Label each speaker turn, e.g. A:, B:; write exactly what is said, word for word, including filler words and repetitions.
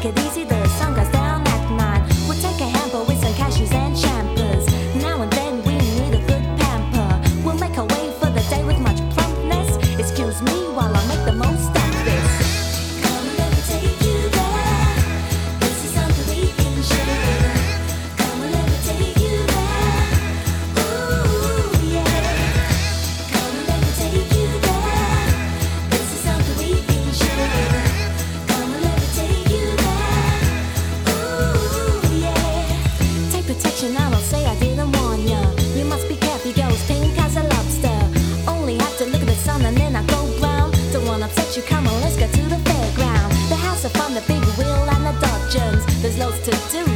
A: it easy, the sun goes down at night. We'll take a hamper with some cashews and champers. Now and then we need a good pamper. We'll make our way for the day with much plumpness. Excuse me while I make the most of this. Come and let me take you there. This is something we can share. Come and let me take you there. Ooh, yeah. Come and let me take you there. This is something we can share. Come and let me take you there. Ooh, yeah. Take protection, I don't say I didn't warn ya. You must be careful, goes pink as a lobster. Only have to look at the sun and then I go brown. Don't wanna upset you, come on, let's go to the fairground. The house of fun, the big wheel and the dodgems. There's loads to do.